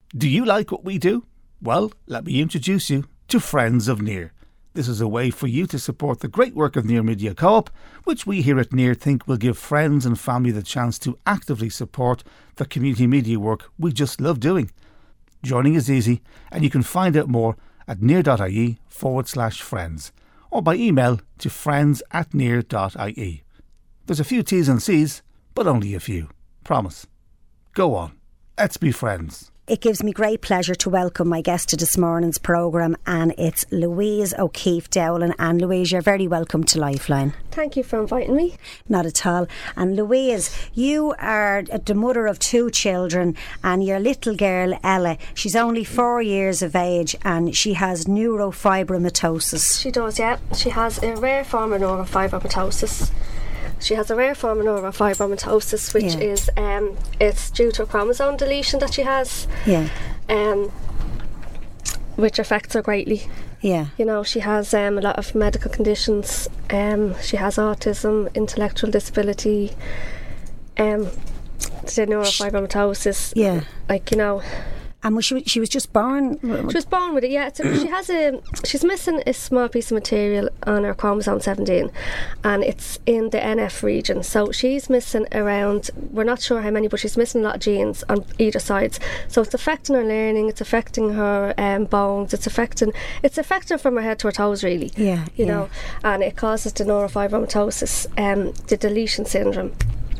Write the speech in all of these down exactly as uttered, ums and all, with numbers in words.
Do you like what we do? Well, let me introduce you to Friends of Near. This is a way for you to support the great work of Near Media Co-op, which we here at Near think will give friends and family the chance to actively support the community media work we just love doing. Joining is easy, and you can find out more at near.ie forward slash friends, or by email to friends at near.ie. There's a few T's and C's, but only a few. Promise. Go on. Let's be friends. It gives me great pleasure to welcome my guest to this morning's programme, and it's Louise O'Keefe Dowling. And Louise, you're very welcome to Lifeline. Thank you for inviting me. Not at all. And Louise, you are the mother of two children, and your little girl Ella, she's only four years of age and she has neurofibromatosis. She does, yeah. She has a rare form of neurofibromatosis. She has a rare form of neurofibromatosis, which yeah. is um, it's due to a chromosome deletion that she has, yeah, um, which affects her greatly. Yeah, you know, she has um, a lot of medical conditions. Um, she has autism, intellectual disability, um, the neurofibromatosis. Yeah, like you know. And was she, she was just born? She was born with it, yeah. It's a, she has a, she's missing a small piece of material on her chromosome seventeen, and it's in the N F region. So she's missing around, we're not sure how many, but she's missing a lot of genes on either sides. So it's affecting her learning, it's affecting her um, bones, it's affecting, it's affecting her from her head to her toes, really. Yeah, you yeah. know, and it causes the neurofibromatosis, um, the deletion syndrome.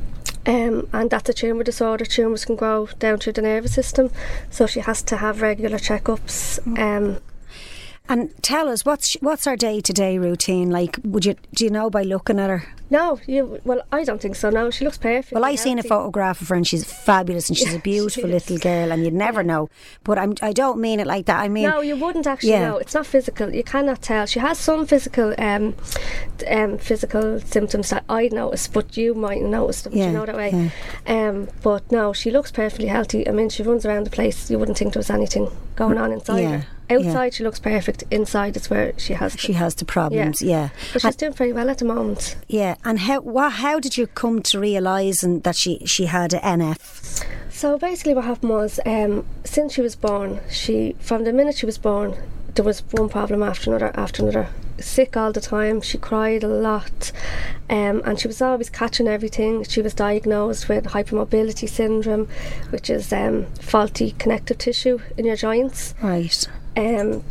Um, and that's a tumour disorder. Tumours can grow down through the nervous system, so she has to have regular checkups. Um, and tell us, what's what's her day-to-day routine like? Would you do you know by looking at her? No, you well, I don't think so. No, she looks perfect. Well, I seen a photograph of her and she's fabulous and she's a beautiful she little girl, and you'd never know. But I'm, I don't mean it like that. I mean, no, you wouldn't actually yeah. know. It's not physical. You cannot tell. She has some physical, um, um, physical symptoms that I notice, but you might notice them. Yeah, do you know that way? Yeah. Um, but no, she looks perfectly healthy. I mean, she runs around the place. You wouldn't think there was anything going on inside yeah. her. Outside yeah. she looks perfect. Inside is where she has the, she has the problems. Yeah, yeah. But she's and, doing very well at the moment. Yeah. And how what, how did you come to realise that she she had N F? So basically, what happened was, um, since she was born, she from the minute she was born, there was one problem after another after another. Sick all the time. She cried a lot, um, and she was always catching everything. She was diagnosed with hypermobility syndrome, which is um, faulty connective tissue in your joints. Right. Um,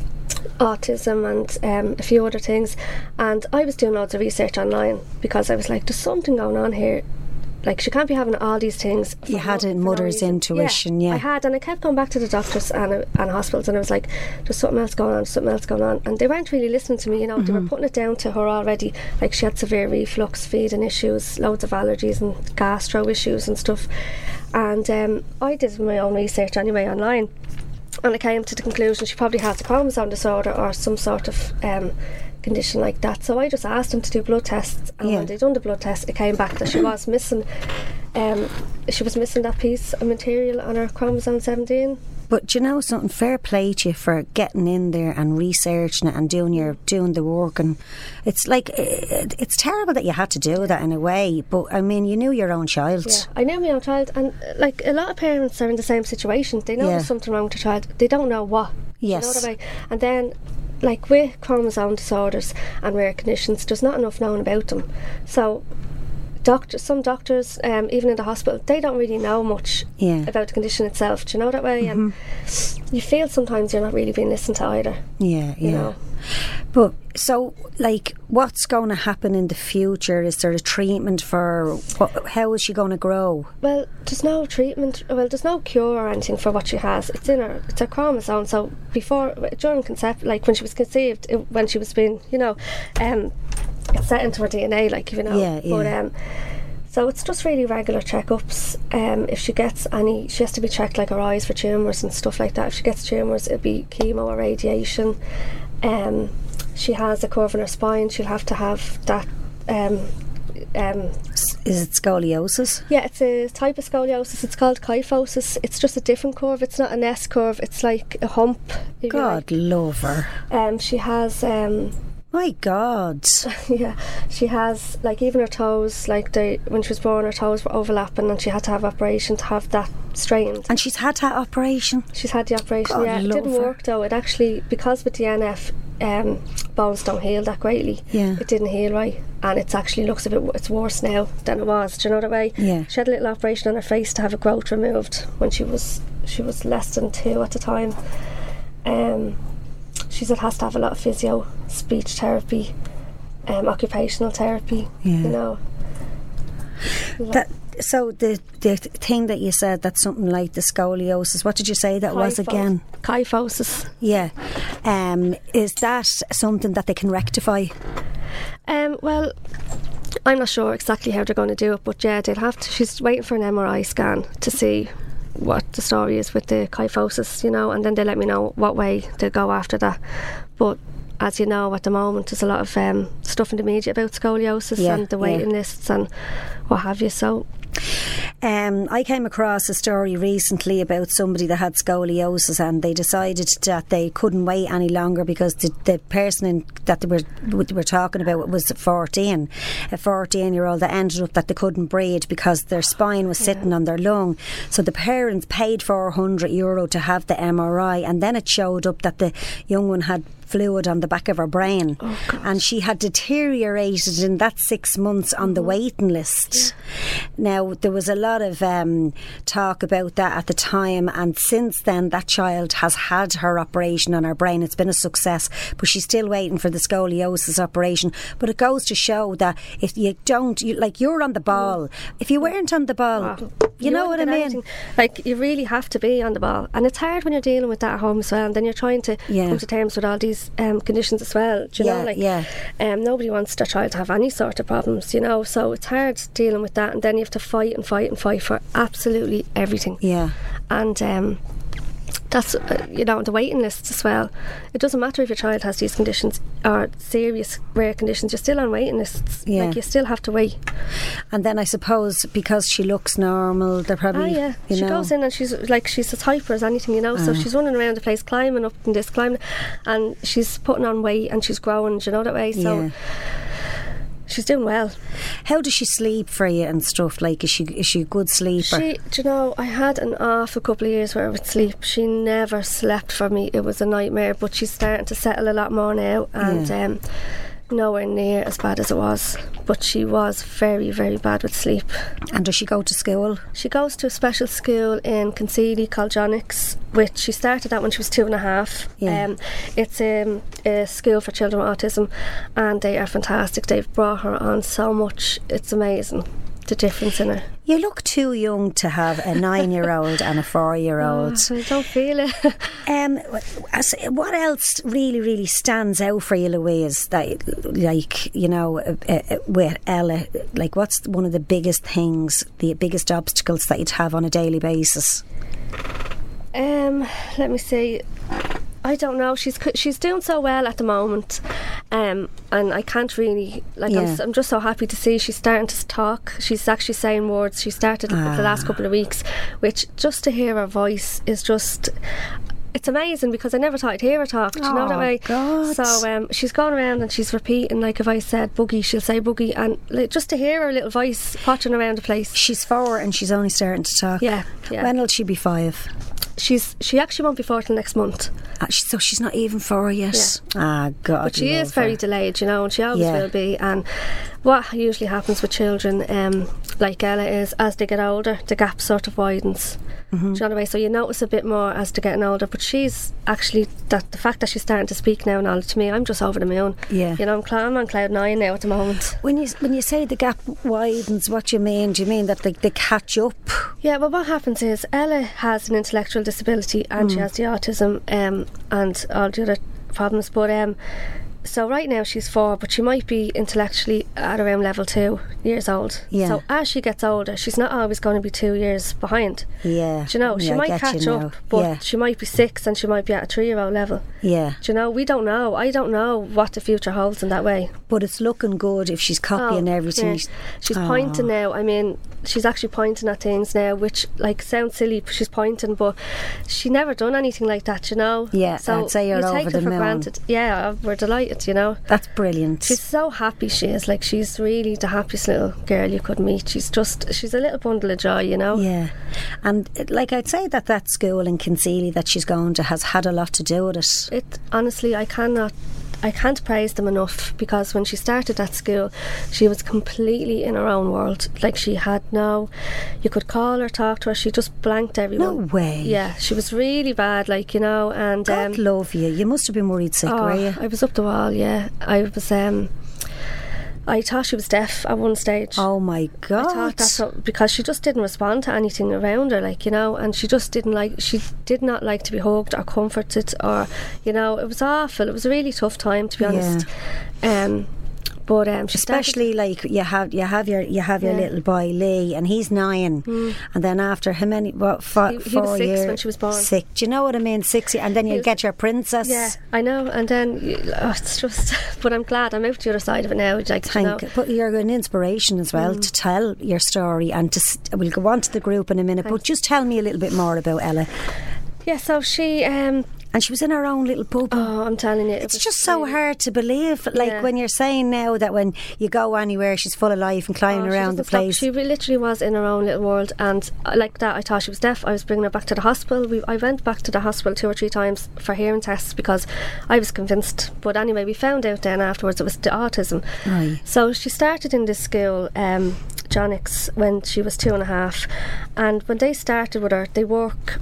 autism and um, a few other things. And I was doing loads of research online because I was like, there's something going on here. Like, she can't be having all these things. You had a mother's no intuition, yeah, yeah. I had, and I kept going back to the doctors and, and hospitals, and I was like, there's something else going on, there's something else going on. And they weren't really listening to me, you know, mm-hmm. they were putting it down to her already. Like, she had severe reflux, feeding issues, loads of allergies and gastro issues and stuff. And um, I did my own research anyway online, and I came to the conclusion she probably has a chromosome disorder or some sort of um, condition like that. So I just asked them to do blood tests, and yeah. when they done the blood test, it came back that she was missing um, she was missing that piece of material on her chromosome seventeen. But do you know something? Fair play to you for getting in there and researching it and doing your doing the work. And it's like it, it's terrible that you had to do that in a way. But I mean, you knew your own child. Yeah, I knew my own child, and like a lot of parents are in the same situation. They know yeah. there's something wrong with their child. They don't know what. Yes. You know what I mean? And then, like with chromosome disorders and rare conditions, there's not enough known about them. So doctors, some doctors, um, even in the hospital, they don't really know much yeah. about the condition itself. Do you know that way? Mm-hmm. And you feel sometimes you're not really being listened to either. Yeah, you yeah. know? But so, like, what's going to happen in the future? Is there a treatment for what, how is she going to grow? Well, there's no treatment. Well, there's no cure or anything for what she has. It's in her. It's her chromosome. So before, during concept, like when she was conceived, it, when she was being, you know, um, it's set into her D N A, like, you know. Yeah, yeah. But um, so it's just really regular checkups. Um, if she gets any, she has to be checked, like her eyes for tumours and stuff like that. If she gets tumours, it'll be chemo or radiation. Um, she has a curve in her spine. She'll have to have that. Um, um, Is it scoliosis? Yeah, it's a type of scoliosis. It's called kyphosis. It's just a different curve. It's not an S curve. It's like a hump. God like. love her. Um, she has um, My God. Yeah, she has, like, even her toes, like, they, when she was born, her toes were overlapping, and she had to have operation to have that straightened. And she's had that operation? She's had the operation, God, yeah. It didn't love her. work, though. It actually, because with the N F, um, bones don't heal that greatly. Yeah. It didn't heal right, and it actually looks a bit, it's worse now than it was. Do you know that way? Yeah. She had a little operation on her face to have a growth removed when she was, she was less than two at the time. Um, she said has to have a lot of physio, speech therapy, um, occupational therapy, Yeah. you know. That, so the the thing that you said, that's something like the scoliosis, what did you say that was Kyphos- again? Kyphosis. Yeah. Um, is that something that they can rectify? Um, well, I'm not sure exactly how they're going to do it, but yeah, they'll have to. She's waiting for an M R I scan to see what the story is with the kyphosis, you know, and then they let me know what way they'll go after that. But as you know, at the moment, there's a lot of um, stuff in the media about scoliosis Yeah, and the waiting yeah. lists and what have you. So Um, I came across a story recently about somebody that had scoliosis, and they decided that they couldn't wait any longer because the, the person in, that they were, they were talking about was fourteen, a fourteen year old that ended up that they couldn't breathe because their spine was sitting Yeah. on their lung. So the parents paid four hundred euro to have the M R I, and then it showed up that the young one had fluid on the back of her brain, Oh, God. and she had deteriorated in that six months on the waiting list. Now, there was a lot of um, talk about that at the time, and since then that child has had her operation on her brain. It's been a success, but she's still waiting for the scoliosis operation. But it goes to show that if you don't, you, like, you're on the ball. If you weren't on the ball, Wow. you, know what I wouldn't mean? get anything. Like, you really have to be on the ball, and it's hard when you're dealing with that at home as well, and then you're trying to Yeah. come to terms with all these um, conditions as well. Do you Yeah, know, like, yeah. um, nobody wants their child to have any sort of problems, you know. So it's hard dealing with that, and then you have to fight and fight and fight for absolutely everything. Yeah. And um, that's uh, you know, the waiting lists as well. It doesn't matter if your child has these conditions or serious rare conditions, you're still on waiting lists. Yeah. Like, you still have to wait. And then I suppose because she looks normal, they're probably, Ah, yeah. you She know. goes in and she's like, she's as hyper as anything, you know. So Ah. she's running around the place, climbing up and this, climbing, and she's putting on weight and she's growing. Do you know that way? So Yeah. she's doing well. How does she sleep for you and stuff? Like, is she is she a good sleeper? She, do you know, I had an off a couple of years where I would sleep. She never slept for me. It was a nightmare. But she's starting to settle a lot more now, and Yeah. um, nowhere near as bad as it was. But she was very, very bad with sleep. And does she go to school? She goes to a special school in Concealy called Jonix, which she started that when she was two and a half. Yeah. Um, it's um, a school for children with autism, and they are fantastic. They've brought her on so much. It's amazing, the difference in her. You look too young to have a nine-year-old and a four-year-old. Oh, I don't feel it. Um, as- what else really, really stands out for you, Louise? That, like, you know, uh, uh, with Ella, like, what's one of the biggest things, the biggest obstacles that you'd have on a daily basis? Um, let me see. I don't know. She's c- she's doing so well at the moment, um, and I can't really like. I'm, Yeah. s- I'm just so happy to see she's starting to talk. She's actually saying words. She started Ah. the last couple of weeks, which just to hear her voice is just. It's amazing because I never thought I'd hear her talk. Do you know Oh, that way? God. So um, she's going around and she's repeating, like, if I said boogie, she'll say boogie, and like, just to hear her little voice pottering around the place. She's four and she's only starting to talk. Yeah, yeah. When will she be five? She's she actually won't be four till next month. Ah, she- so she's not even four yet. Ah, God. But she is love very her. delayed, you know, and she always Yeah. will be. And what usually happens with children, um, like Ella, is as they get older, the gap sort of widens. Mm-hmm. Do you know what I mean? So you notice a bit more as they're getting older. But she's actually, that the fact that she's starting to speak now and all, to me, I'm just over the moon. Yeah. You know, I'm, cl- I'm on cloud nine now at the moment. When you when you say the gap widens, what do you mean? Do you mean that they, they catch up? Yeah, well, what happens is Ella has an intellectual disability and Mm. she has the autism um, and all the other problems. But um, so right now she's four, but she might be intellectually at around level two years old. Yeah. So as she gets older, she's not always going to be two years behind. Yeah. Do you know, she Yeah, I might get catch you up, now. but yeah. she might be six and she might be at a three-year-old level. Yeah. Do you know, we don't know. I don't know what the future holds in that way. But it's looking good if she's copying Oh, everything. yeah. She's Oh. pointing now. I mean, she's actually pointing at things now, which like sounds silly, but she's pointing, but she never done anything like that, you know. Yeah, so I'd say you're you over take the it for moon. granted. Yeah, we're delighted. delighted, you know. That's brilliant. She's so happy, she is. Like, she's really the happiest little girl you could meet. She's just, she's a little bundle of joy, you know. Yeah. And, like, I'd say that that school in Kinseely that she's going to has had a lot to do with it. It, honestly, I cannot I can't praise them enough, because when she started at school, she was completely in her own world. Like, she had no, you could call her, talk to her, she just blanked everyone. No way. Yeah, she was really bad, like, you know. And God um, love you. You must have been worried sick, oh, were you? I was up the wall, yeah. I was, um, I thought she was deaf at one stage. Oh my God. I thought that's what, because she just didn't respond to anything around her, like, you know, and she just didn't like, she did not like to be hugged or comforted, or, you know, it was awful. It was a really tough time, to be honest. Yeah. Um, But um, she especially started, like you have you have your you have your yeah. little boy Lee, and he's nine, mm. and then after how many what four, he, he four was six years when she was born. Sick. Do you know what I mean? Six, and then you get your princess. Yeah, I know. And then you, oh, it's just. But I'm glad I'm out the other side of it now. Like, Thank. You know. But you're an inspiration as well mm. to tell your story, and to we'll go on to the group in a minute. Thanks. But just tell me a little bit more about Ella. Yeah, so she. Um, And she was in her own little bubble. Oh, I'm telling you. It's it just so hard to believe. Like, yeah. when you're saying now that when you go anywhere, she's full of life and climbing oh, around the place. Stop. She literally was in her own little world. And like that, I thought she was deaf. I was bringing her back to the hospital. We, I went back to the hospital two or three times for hearing tests, because I was convinced. But anyway, we found out then afterwards it was the autism. Aye. So she started in this school, um, Jonix, when she was two and a half. And when they started with her, they work...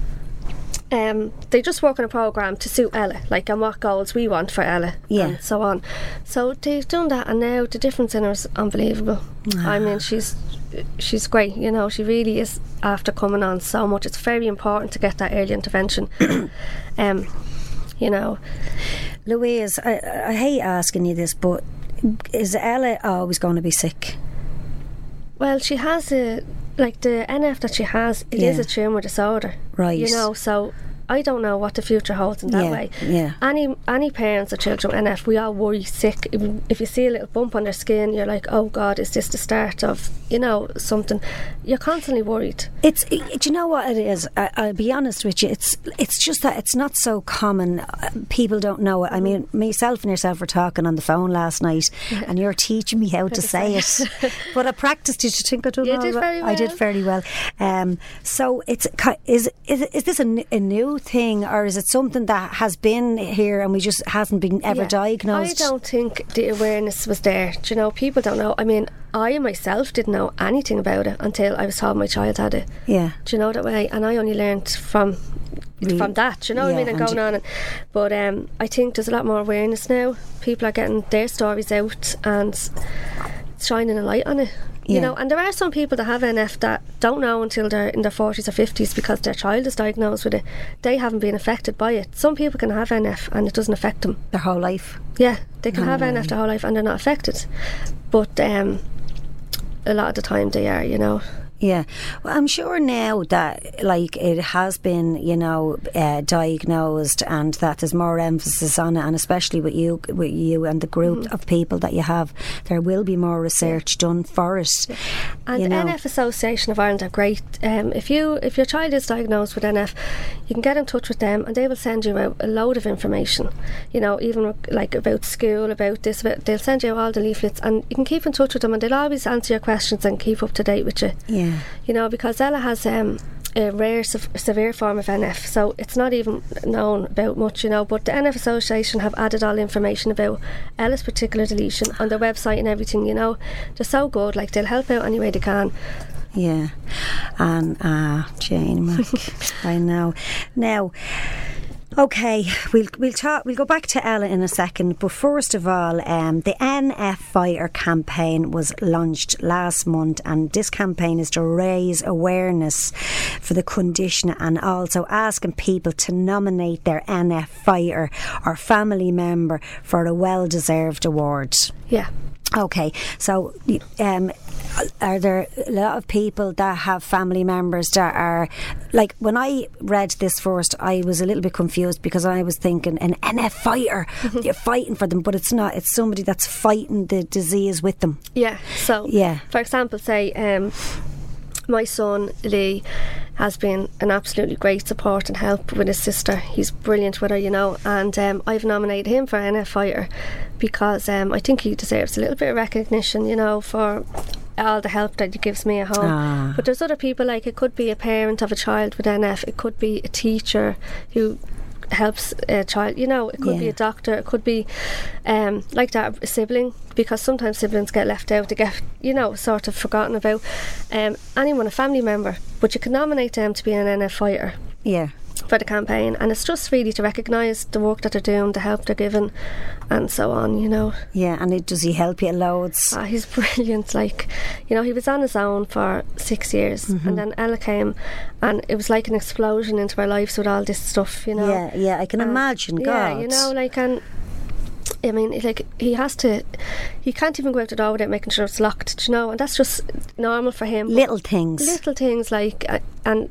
Um, they just work on a programme to suit Ella, like, and what goals we want for Ella, yeah. and so on. So they've done that, and now the difference in her is unbelievable. Ah. I mean, she's she's great, you know. She really is, after coming on so much. It's very important to get that early intervention. um, you know, Louise, I, I hate asking you this, but is Ella always going to be sick? Well, she has a... Like, the N F that she has, it yeah. is a tumour disorder. Right. You know, so I don't know what the future holds in that yeah, way. Yeah. Any any parents of children with N F, we all worry sick. If, if you see a little bump on their skin, you're like, oh God, is this the start of, you know, something? You're constantly worried. It's, do you know what it is? I, I'll be honest with you. It's it's just that it's not so common. People don't know it. I mean, myself and yourself were talking on the phone last night, and you're teaching me how, how to, to say, say it. it. But I practiced. Did you think I did? You did very well. I did very well. Um, so it's is is is this a, a new thing, or is it something that has been here and we just hasn't been ever yeah. diagnosed? I don't think the awareness was there. Do you know, people don't know. I mean, I myself didn't know anything about it until I was told my child had it. Yeah. Do you know that way? And I only learned from really? from that. Do you know yeah, what I mean? And, and going on. And, but um, I think there's a lot more awareness now. People are getting their stories out and shining a light on it. You yeah. know, and there are some people that have N F that don't know until they're in their forties or fifties because their child is diagnosed with it. They haven't been affected by it. Some people can have N F and it doesn't affect them. Their whole life? Yeah, they can no have way. N F their whole life and they're not affected. But um, a lot of the time they are, you know. Yeah, well, I'm sure now that, like, it has been, you know, uh, diagnosed, and that there's more emphasis on it, and especially with you, with you and the group mm. of people that you have, there will be more research yeah. done for it. Yeah. And you know. N F Association of Ireland are great. Um, if you if your child is diagnosed with N F, you can get in touch with them, and they will send you out a load of information. You know, even like about school, about this, about, they'll send you out all the leaflets, and you can keep in touch with them, and they'll always answer your questions and keep up to date with you. Yeah. You know, because Ella has um, a rare, se- severe form of N F, so it's not even known about much, you know. But the N F Association have added all the information about Ella's particular deletion on their website and everything, you know. They're so good, like, they'll help out any way they can. Yeah. And, ah, uh, Jane Mac, I know. Now, okay, we'll we'll talk. We'll go back to Ella in a second. But first of all, um, the N F Fighter campaign was launched last month, and this campaign is to raise awareness for the condition and also asking people to nominate their N F fighter or family member for a well-deserved award. Yeah. Okay, so um, are there a lot of people that have family members that are, like, when I read this first, I was a little bit confused because I was thinking an N F fighter, you're fighting for them, but it's not. It's somebody that's fighting the disease with them. Yeah. So, yeah. For example, say. Um, my son Lee has been an absolutely great support and help with his sister. He's brilliant with her, you know, and um, I've nominated him for N F Fighter because um, I think he deserves a little bit of recognition, you know, for all the help that he gives me at home. Ah. But there's other people, like it could be a parent of a child with N F, it could be a teacher who helps a child, you know, it could Yeah. be a doctor, it could be um, like that, a sibling, because sometimes siblings get left out, they get, you know, sort of forgotten about. Um, anyone, a family member, but you can nominate them to be an N F Fighter Yeah. for the campaign, and it's just really to recognise the work that they're doing, the help they're giving, and so on, you know. Yeah, and it, does he help you loads? Ah, he's brilliant. Like, you know, he was on his own for six years, Mm-hmm. and then Ella came, and it was like an explosion into our lives with all this stuff, you know. Yeah, yeah, I can And, imagine, God. Yeah, you know, like, and I mean, like, he has to, he can't even go out the door without making sure it's locked, you know, and that's just normal for him. Little things. Little things, like, uh, and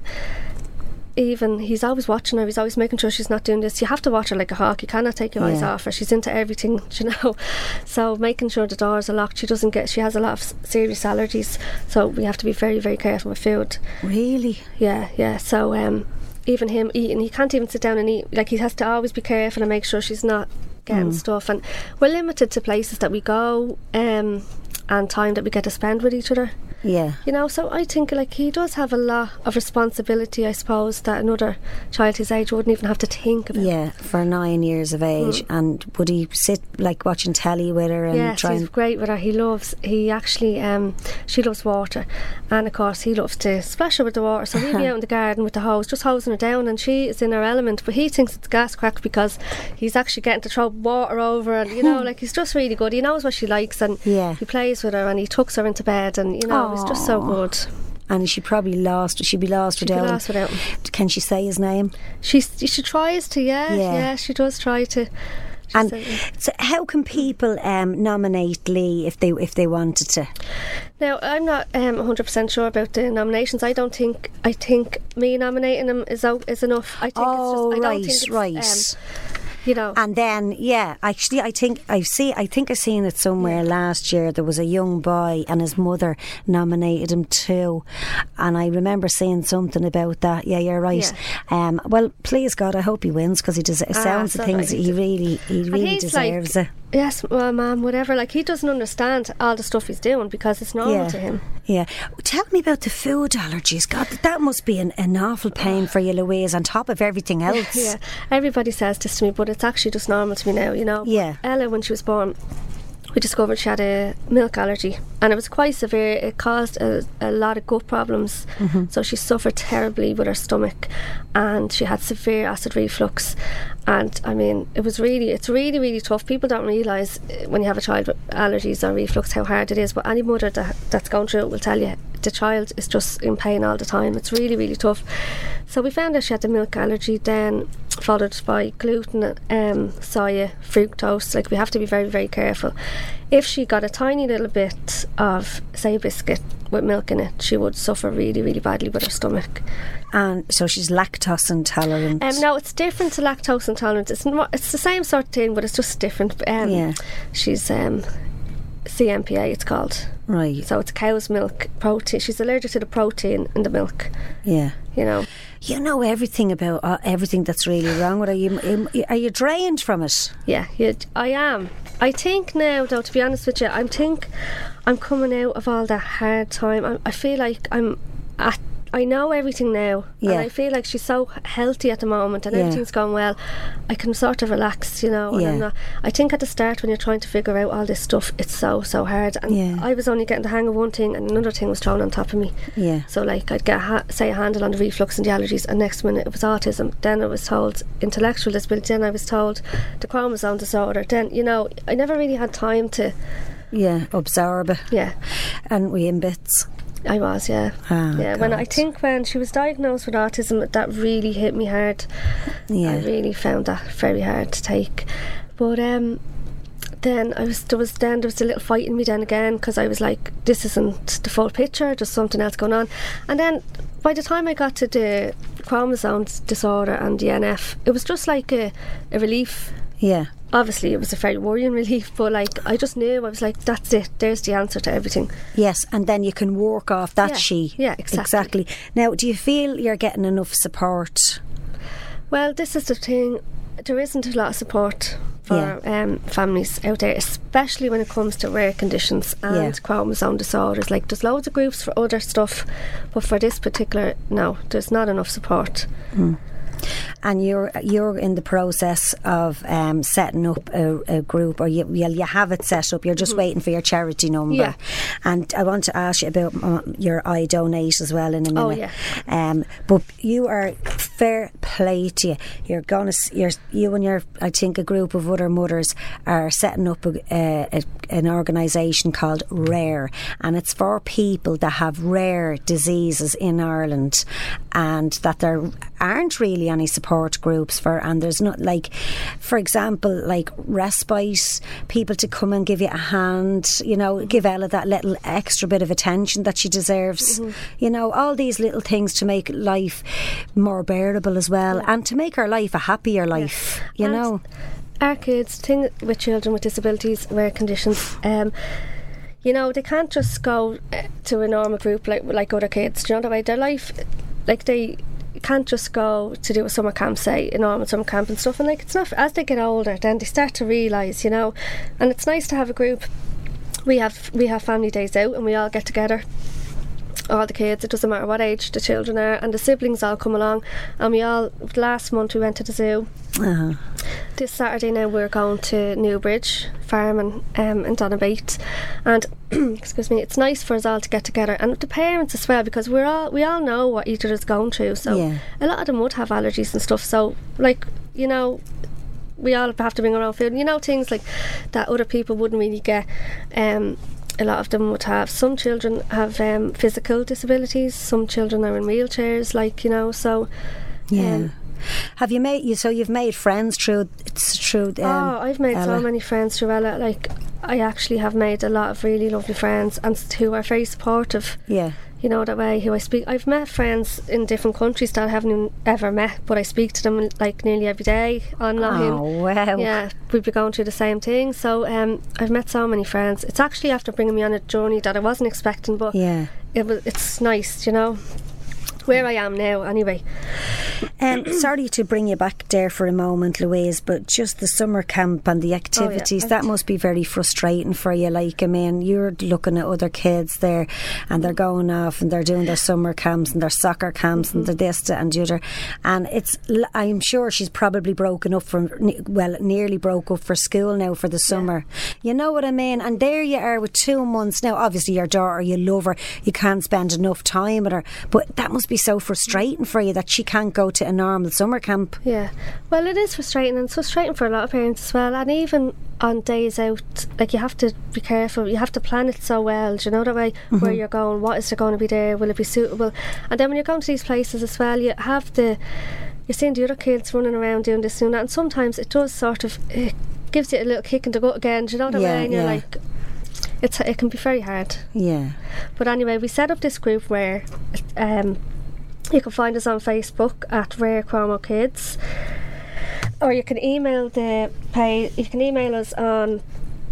even he's always watching her, he's always making sure she's not doing this. You have to watch her like a hawk, you cannot take your eyes Yeah. off her. She's into everything, you know. So making sure the doors are locked, she doesn't get, she has a lot of s- serious allergies, so we have to be very, very careful with food. Really? Yeah, yeah. So um, even him eating, he can't even sit down and eat. Like, he has to always be careful and make sure she's not getting stuff. And we're limited to places that we go, um, and time that we get to spend with each other. Yeah. You know, so I think, like, he does have a lot of responsibility, I suppose, that another child his age wouldn't even have to think about. Yeah, for nine years of age. And would he sit, like, watching telly with her and Yes, try he's and... great with her. He loves, he actually, um, she loves water, and of course he loves to splash her with the water, so he'll be out in the garden with the hose just hosing her down, and she is in her element, but he thinks it's gas crack because he's actually getting to throw water over, and you know, like, he's just really good. He knows what she likes, and Yeah. he plays with her, and he tucks her into bed, and you know, it's just so good. And she probably lost, she'd be lost She'd be without him. lost without him. Can she say his name? She, she tries to, yeah, Yeah. yeah, she does try to. She And says- so how can people um, nominate Lee if they if they wanted to? Now, I'm not um, one hundred percent sure about the nominations. I don't think, I think me nominating him is out, is enough. I think Oh, it's just, I right, don't think it's, right. Um, you know. And then, yeah, actually, I think I see. I think I seen it somewhere last year. There was a young boy, and his mother nominated him too. And I remember seeing something about that. Yeah, you're right. Um, well, please God, I hope he wins because he does. It Ah, sounds so the things right. he really, he And really he's like- deserves it. Yes, well, ma'am, whatever. Like, he doesn't understand all the stuff he's doing because it's normal Yeah, to him. yeah. Tell me about the food allergies. God, that must be an, an awful pain for you, Louise. On top of everything else. Yeah, everybody says this to me, but it's actually just normal to me now, you know. Yeah. Ella, when she was born, we discovered she had a milk allergy, and it was quite severe. It caused a, a lot of gut problems, Mm-hmm. so she suffered terribly with her stomach, and she had severe acid reflux. And I mean, it was really, it's really, really tough. People don't realise uh, when you have a child with allergies or reflux how hard it is, but any mother that, that's going through it will tell you the child is just in pain all the time. It's really, really tough. So we found out she had the milk allergy, then followed by gluten, um, soya, fructose. Like, we have to be very, very careful. If she got a tiny little bit of, say, a biscuit with milk in it, she would suffer really, really badly with her stomach. And so she's lactose intolerant. Um, no, it's different to lactose intolerance. It's not, it's the same sort of thing, but it's just different. Um, Yeah. She's um, C M P A, it's called. Right. So it's cow's milk protein. She's allergic to the protein in the milk. Yeah. You know. You know everything about uh, everything that's really wrong with her. You, are you drained from it? Yeah, yeah, I am. I think now, though, to be honest with you, I think I'm coming out of all that hard time. I, I feel like I'm at, I know everything now, Yeah. and I feel like she's so healthy at the moment, and Yeah. everything's going well. I can sort of relax, you know. And Yeah. I'm not, I think at the start, when you're trying to figure out all this stuff, it's so so hard. And Yeah. I was only getting the hang of one thing, and another thing was thrown on top of me. Yeah. So, like, I'd get a ha- say a handle on the reflux and the allergies, and next minute it was autism. Then I was told intellectual disability. Then I was told the chromosome disorder. Then, you know, I never really had time to. Yeah, absorb it. Yeah, And we in bits. I was. Yeah, Ah, yeah. When I God. think when she was diagnosed with autism, that really hit me hard. Yeah. I really found that very hard to take. But um, then I was there was then there was a little fight in me then again, because I was like, this isn't the full picture. There's something else going on. And then by the time I got to the chromosomes disorder and the N F, it was just like a, a relief. Yeah. Obviously, it was a very worrying relief, but like I just knew, I was like, that's it. There's the answer to everything. Yes, and then you can work off that Yeah, sheet. yeah, exactly. Exactly. Now, do you feel you're getting enough support? Well, this is the thing. There isn't a lot of support for Yeah. um, families out there, especially when it comes to rare conditions and Yeah. chromosome disorders. Like, there's loads of groups for other stuff, but for this particular, no, there's not enough support. Mm. And you're you're in the process of um, setting up a, a group, or you well, you have it set up. You're just mm-hmm. waiting for your charity number. Yeah. And I want to ask you about uh, your I Donate as well in a minute. Oh yeah. Um, but you are fair play to you. You're gonna you're you and your I think a group of other mothers are setting up a, a, an organisation called RARE, and it's for people that have rare diseases in Ireland, and that there aren't really any support groups for, and there's not, like, for example, like respite, people to come and give you a hand, you know, mm-hmm. give Ella that little extra bit of attention that she deserves, mm-hmm. you know, all these little things to make life more bearable as well, yeah. and to make her life a happier life, yeah. you and know. Our kids, the thing with children with disabilities, rare conditions, um, you know, they can't just go to a normal group like like other kids, do you know the way? Their life, like they can't just go to do a summer camp, say a normal summer camp and stuff, and like it's not, as they get older then they start to realise, you know, and it's nice to have a group. We have we have family days out and we all get together, all the kids, it doesn't matter what age the children are, and the siblings all come along, and we all, last month we went to the zoo. Uh-huh. This Saturday now we're going to Newbridge Farm and um, in Donabate, and excuse me, it's nice for us all to get together, and the parents as well, because we're all we all know what each other's going through, so yeah. a lot of them would have allergies and stuff, so like, you know, we all have to bring our own food, you know, things like that other people wouldn't really get. um A lot of them would have. Some children have um, physical disabilities. Some children are in wheelchairs, like, you know. So, yeah. Um, have you made you? So you've made friends through it's through. Um, oh, I've made Ella. so many friends through Ella. Like, I actually have made a lot of really lovely friends, and who are very supportive. Yeah. You know, that way who I speak. I've met friends in different countries that I haven't ever met, but I speak to them like nearly every day online. Oh wow! Yeah, we'd be going through the same thing. So um, I've met so many friends. It's actually after bringing me on a journey that I wasn't expecting, but yeah, it was. It's nice, you know, where I am now. Anyway. Um, sorry to bring you back there for a moment, Louise, but just the summer camp and the activities, oh, yeah. that must be very frustrating for you. Like, I mean, you're looking at other kids there and they're going off and they're doing their summer camps and their soccer camps, mm-hmm. and they're this and the other, and it's, I'm sure she's probably broken up from, well, nearly broke up for school now for the summer. Yeah. You know what I mean? And there you are with two months now. Obviously your daughter, you love her, you can't spend enough time with her, but that must be so frustrating for you that she can't go to a normal summer camp. Yeah, well, it is frustrating, and it's frustrating for a lot of parents as well, and even on days out, like, you have to be careful, you have to plan it so well, do you know that way, mm-hmm. where you're going, what is there going to be there, will it be suitable, and then when you're going to these places as well, you have the, you're seeing the other kids running around doing this and that, and sometimes it does sort of, it gives you a little kick in the gut again, do you know that yeah, way, and you're yeah. like, it's, it can be very hard. Yeah. But anyway, we set up this group where um you can find us on Facebook at Rare Chromo Kids, or you can email the page. You can email us on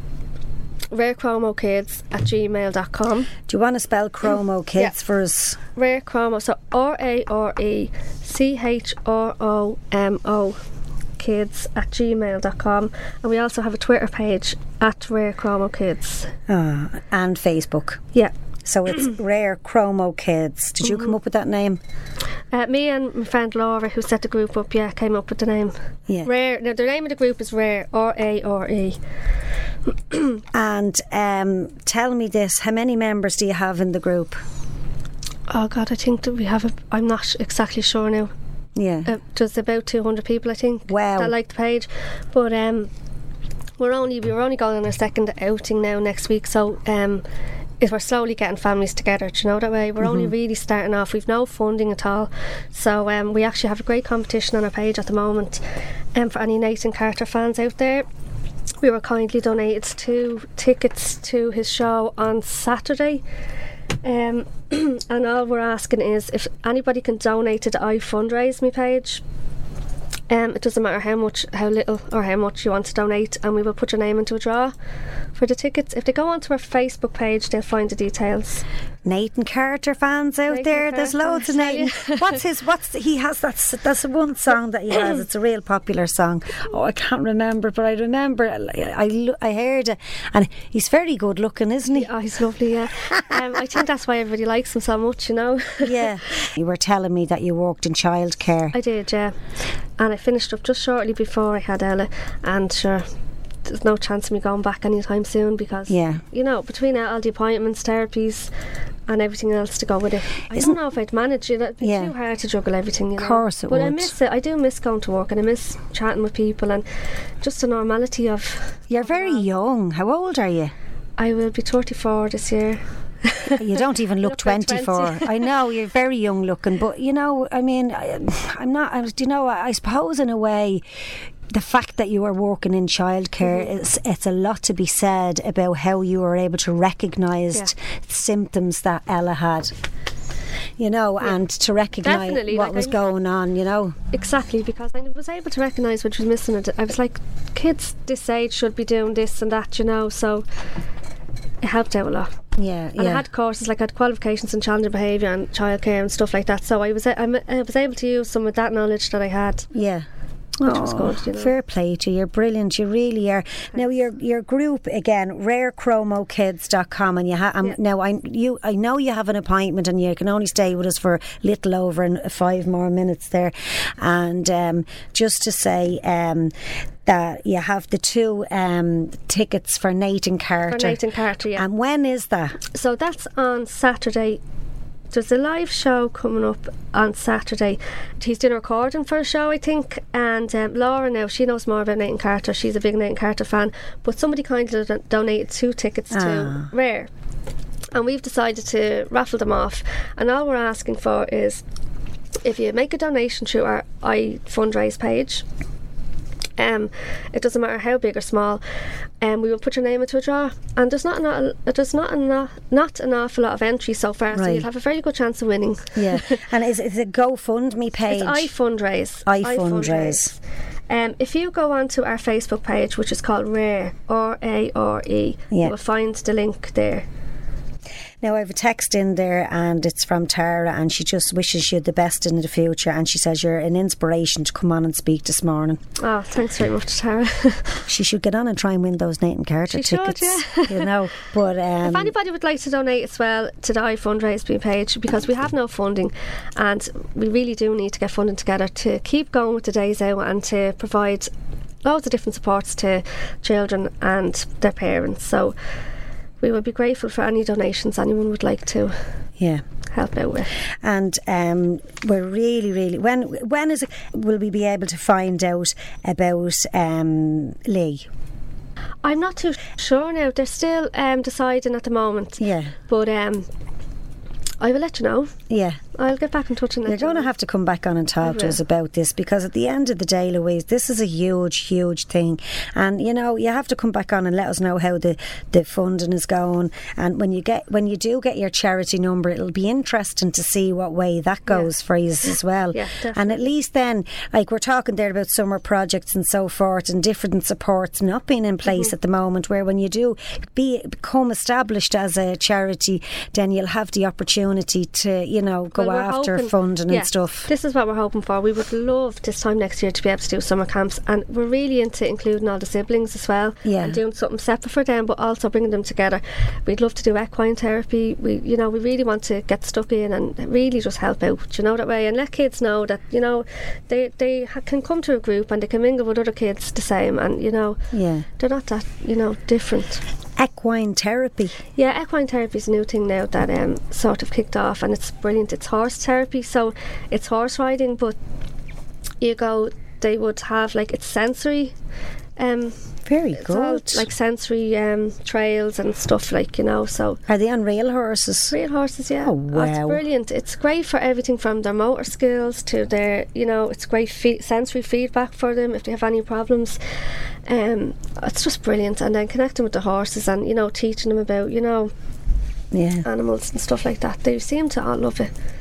rarechromokids at gmail dot com. Do you want to spell Chromo Kids yeah. for us? Rare Chromo, so R A R E C H R O M O kids at gmail dot com, and we also have a Twitter page at Rare Chromo Kids. Oh, and Facebook. Yeah. So it's Rare Chromo Kids. Did you mm-hmm. come up with that name? Uh, me and my friend Laura, who set the group up, yeah, came up with the name. Yeah. Rare. Now, the name of the group is Rare, R A R E. And um, tell me this, how many members do you have in the group? Oh God, I think that we have a, I'm not exactly sure now. Yeah. Uh, there's about two hundred people, I think, wow. that like the page. But um, we're only we're only going on our second outing now next week, so um, if we're slowly getting families together, do you know that way? We're mm-hmm. only really starting off. We've no funding at all, so um, we actually have a great competition on our page at the moment. And um, for any Nathan Carter fans out there, we were kindly donated two tickets to his show on Saturday. Um, and all we're asking is if anybody can donate to the I Fundraise Me page. Um, it doesn't matter how much, how little or how much you want to donate, and we will put your name into a draw for the tickets. If they go onto our Facebook page, they'll find the details. Nathan Carter fans out Nathan there, there's Carter, loads of Nathan. What's his, what's, the, he has, that's, that's one song that he has, it's a real popular song. Oh, I can't remember, but I remember, I, I, I heard it, and he's very good looking, isn't he? Oh, he's lovely, yeah. um, I think that's why everybody likes him so much, you know. Yeah. You were telling me that you worked in childcare. I did, yeah. And I finished up just shortly before I had Ella, and sure, there's no chance of me going back anytime soon because, yeah. you know, between all the appointments, therapies, and everything else to go with it, I Isn't don't know if I'd manage it. It'd be yeah. too hard to juggle everything, you know. Of course it but would. I miss it. I do miss going to work, and I miss chatting with people, and just the normality of. You're very young. How old are you? I will be thirty-four this year. You don't even look, look like twenty-four. I know you're very young looking, but you know, I mean, I, I'm not. I, do you know? I suppose in a way, the fact that you are working in childcare, mm-hmm. is, it's a lot to be said about how you were able to recognise yeah. symptoms that Ella had. You know, yeah. and to recognise what like was I, going on, you know. Exactly, because I was able to recognise what she was missing. I was like, kids this age should be doing this and that, you know, so it helped out a lot. Yeah, and yeah. I had courses, like I had qualifications in challenging behaviour and childcare and stuff like that, so I was I, I was able to use some of that knowledge that I had. Yeah. Which oh, was good, you know. Fair play to you. You're brilliant. You really are. Thanks. Now your your group again, rare chromo kids dot com, and you have um, yeah. now I you I know you have an appointment and you can only stay with us for a little over in five more minutes there, and um, just to say um, that you have the two um, tickets for Nathan Carter. For Nathan Carter, yeah. And when is that? So that's on Saturday. There's a live show coming up on Saturday. He's doing a recording for a show, I think, and um, Laura now, she knows more about Nathan Carter. She's a big Nathan Carter fan, but somebody kindly don- donated two tickets ah. to Rare, and we've decided to raffle them off, and all we're asking for is if you make a donation through our I Fundraise page, Um, it doesn't matter how big or small, and um, we will put your name into a draw. And there's not an, there's not an, not an awful lot of entries so far, right. so you'll have a very good chance of winning. Yeah, and is, is it GoFundMe page? It's iFundraise. iFundraise. iFundraise. Um, if you go onto our Facebook page, which is called Rare, R A R E, yeah. you will find the link there. Now I have a text in there and it's from Tara, and she just wishes you the best in the future, and she says you're an inspiration to come on and speak this morning. Oh, thanks very much, Tara. She should get on and try and win those Nathan Carter she tickets, should, yeah. You know. But um, if anybody would like to donate as well to the iFundraise page, because we have no funding and we really do need to get funding together to keep going with the days out and to provide loads of different supports to children and their parents. So we would be grateful for any donations anyone would like to yeah. help out with. And um, we're really, really... When when is it, will we be able to find out about um, Lee? I'm not too sure now. They're still um, deciding at the moment. Yeah. But um, I will let you know. Yeah. I'll get back in touch and let You're you going know. to have to come back on and talk to us about this, because at the end of the day, Louise, this is a huge, huge thing. And, you know, you have to come back on and let us know how the, the funding is going. And when you get when you do get your charity number, it'll be interesting to see what way that goes yeah. for you as well. Yeah, definitely. And at least then, like we're talking there about summer projects and so forth, and different supports not being in place mm-hmm. at the moment, where when you do be become established as a charity, then you'll have the opportunity to, you know, go well, after hoping, funding yeah, and stuff. This is what we're hoping for. We would love this time next year to be able to do summer camps, and we're really into including all the siblings as well, yeah. and doing something separate for them, but also bringing them together. We'd love to do equine therapy. We, you know, we really want to get stuck in and really just help out, you know, that way, and let kids know that, you know, they they ha- can come to a group and they can mingle with other kids the same, and, you know, yeah. they're not that, you know, different. Equine therapy. Yeah, equine therapy is a new thing now that um, sort of kicked off, and it's brilliant. It's horse therapy, so it's horse riding, but you go, they would have like it's sensory. Um, Very it's good. All, like sensory um, trails and stuff, like, you know. So are they on real horses? Real horses, yeah. Oh wow, oh, it's brilliant. It's great for everything from their motor skills to their, you know, it's great fe- sensory feedback for them if they have any problems. Um, it's just brilliant. And then connecting with the horses and, you know, teaching them about, you know, yeah, animals and stuff like that. They seem to all love it.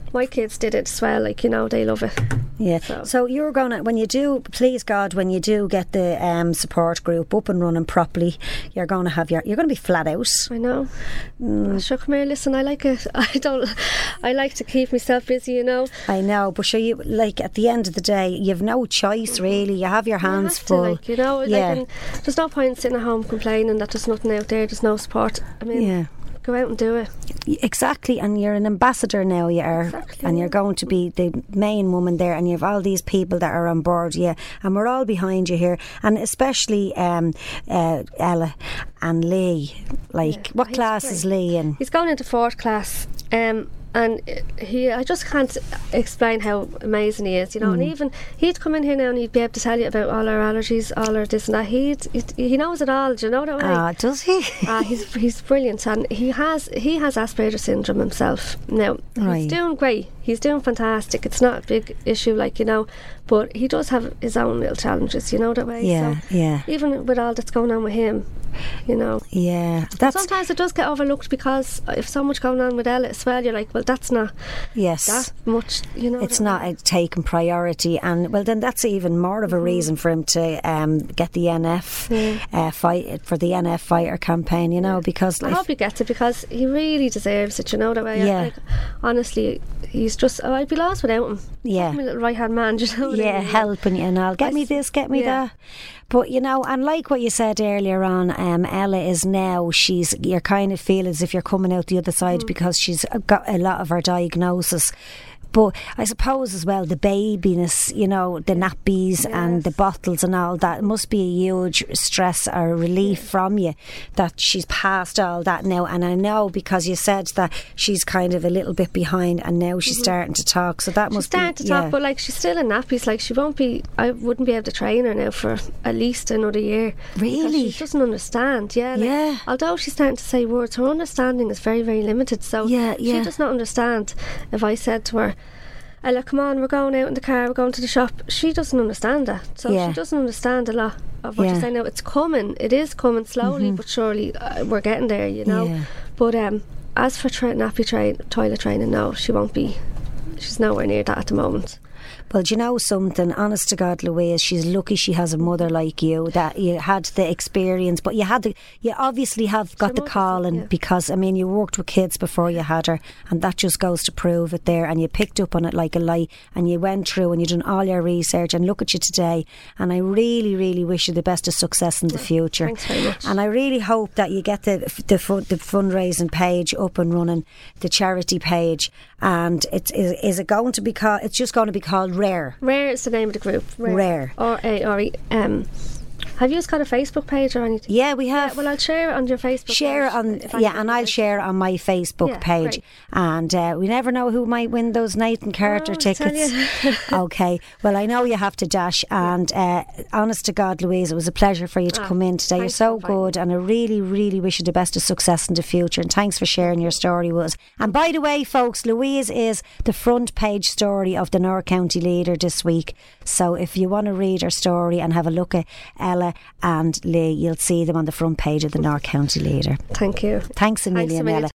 my kids did it as well. Like, you know, they love it. Yeah. So, so you're going to, when you do, please God, when you do get the um, support group up and running properly, you're going to have your, you're going to be flat out. I know. Mm. Sure, come here, listen, I like it. I don't, I like to keep myself busy, you know. I know, but sure, you, like, at the end of the day, you've no choice, really. You have your hands you have full. To, like, you know, yeah. like, there's no point sitting at home complaining that there's nothing out there, there's no support. I mean, yeah. go out and do it. Exactly, and you're an ambassador now, you are, exactly, and yeah. you're going to be the main woman there, and you have all these people that are on board, yeah, and we're all behind you here, and especially um, uh, Ella and Lee. Like, yeah, what class great. Is Lee in? He's going into fourth class. Um, and he, I just can't explain how amazing he is, you know. Mm. And even he'd come in here now and he'd be able to tell you about all our allergies, all our this and that. He'd, he'd he knows it all. Do you know that way? Ah, does he? uh, he's he's brilliant, and he has he has Asperger's syndrome himself. Now right. he's doing great. He's doing fantastic. It's not a big issue, like, you know, but he does have his own little challenges, you know that way. Yeah, so yeah. Even with all that's going on with him, you know. Yeah, that's sometimes it does get overlooked because if so much going on with Ella as well, you're like, well, that's not yes that much, you know. It's not a taken priority, and well, then that's even more of a mm-hmm. reason for him to um, get the N F yeah. uh, fight for the N F fighter campaign, you know, yeah. because I hope he gets it because he really deserves it, you know that way. Yeah. Like, honestly, he's just oh, I'd be lost without him. Yeah, my little right hand man, you know. Yeah, I mean? helping you and all. Get I me this, get me yeah. that. But, you know, and like what you said earlier on, um, Ella is now, she's, you're kind of feel as if you're coming out the other side mm. because she's got a lot of her diagnosis. But I suppose as well the babiness, you know, the nappies yes. and the bottles and all that, it must be a huge stress or relief yeah. from you that she's past all that now. And I know because you said that she's kind of a little bit behind and now she's mm-hmm. starting to talk, so that she's must starting be, to talk yeah. but like she's still in nappies. Like she won't be, I wouldn't be able to train her now for at least another year. Really? She doesn't understand. Yeah, like, yeah. although she's starting to say words, her understanding is very, very limited. So yeah, yeah. she does not understand if I said to her, Ella, come on, we're going out in the car, we're going to the shop. She doesn't understand that. So yeah. she doesn't understand a lot of what yeah. you're saying now. It's coming, it is coming slowly mm-hmm. but surely uh, we're getting there, you know. Yeah. But um, as for tra- nappy train, toilet training, no, she won't be. She's nowhere near that at the moment. Well, do you know something? Honest to God, Louise, she's lucky she has a mother like you, that you had the experience, but you had the, you obviously have got the calling yeah. because, I mean, you worked with kids before you had her, and that just goes to prove it there, and you picked up on it like a light, and you went through and you done all your research, and look at you today, and I really, really wish you the best of success in the future. Thanks very much. And I really hope that you get the the, the fundraising page up and running, the charity page, and it's, is, is it going to be called, it's just going to be called Rare. Rare is the name of the group. Rare. Rare. R A R E. Um, have you got a Facebook page or anything? Yeah, we have. Yeah, well, I'll share it on your Facebook share page. Share on, yeah, and I'll share on my Facebook yeah, page. Great. And uh, we never know who might win those Nathan Carter oh, tickets. Okay, well, I know you have to dash, and uh, honest to God, Louise, it was a pleasure for you to oh, come in today. You're so good, and I really, really wish you the best of success in the future, and thanks for sharing your story with us. And by the way, folks, Louise is the front page story of the North County Leader this week, so if you want to read her story and have a look at Ella and Lee, you'll see them on the front page of the North County Leader. Thank you. Thanks a million, Ella.